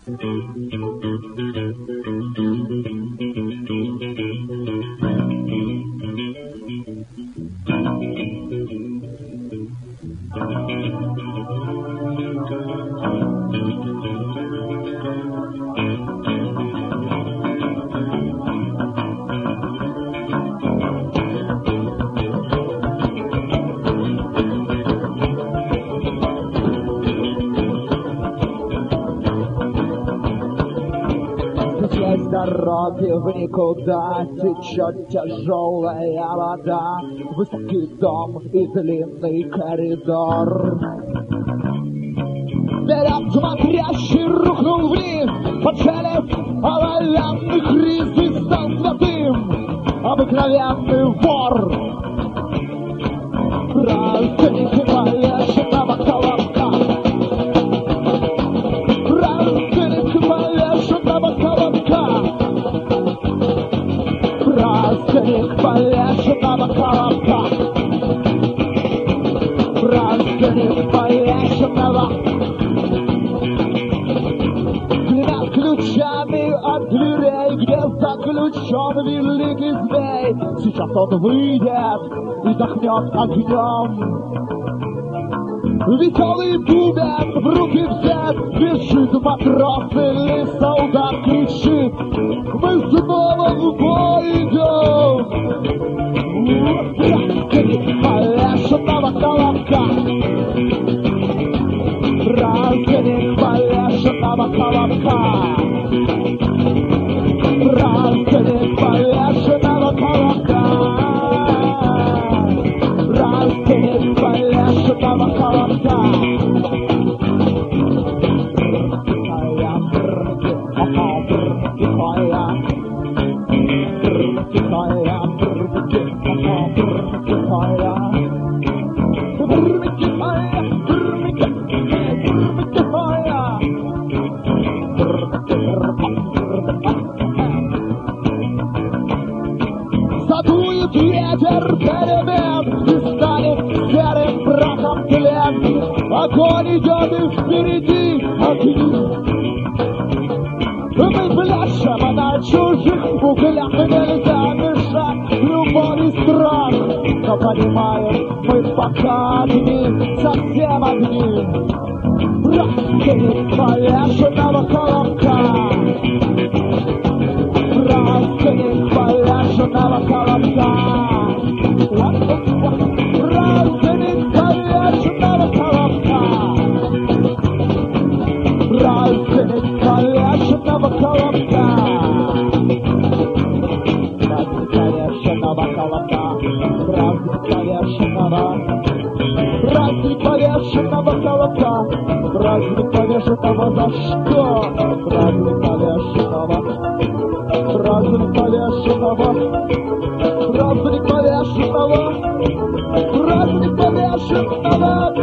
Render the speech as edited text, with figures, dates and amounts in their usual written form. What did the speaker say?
Дороги в никуда течет тяжелая вода, высокий дом и длинный коридор. Вперед смотрящий рухнул вниз, поджарив оловянных рис и стал святым, обыкновенный вор. Праздник повешенного колобка, праздник повешенного колобка, праздник повешенного колобка, праздник повешенного. Клянет ключами от дверей, где заключен великий змей. Сейчас он выйдет и дохнет огнем. Веселый бубен в руки взят, бежит матрос или солдат кричит: мы снова в бой идем. Праздник повешенного колобка, праздник повешенного колобка, праздник повешенного колобка, праздник повешенного колобка. Задует ветер перемен и станет серым прахом тлен. Огонь идет и впереди огни. Мы пляшем на чужих углях, нельзя мешать любовь и страх. Но понимаем, мы пока одни, совсем одни. Праздник повешенного колобка, праздник повешенного колобка, праздник повешенного колобка, праздник повешенного колобка, праздник повешенного колобка, праздник повешенного, праздник повешенного колобка, праздник повешенного за что? Праздник повешенного, праздник повешенного, праздник повешенного, праздник повешенного.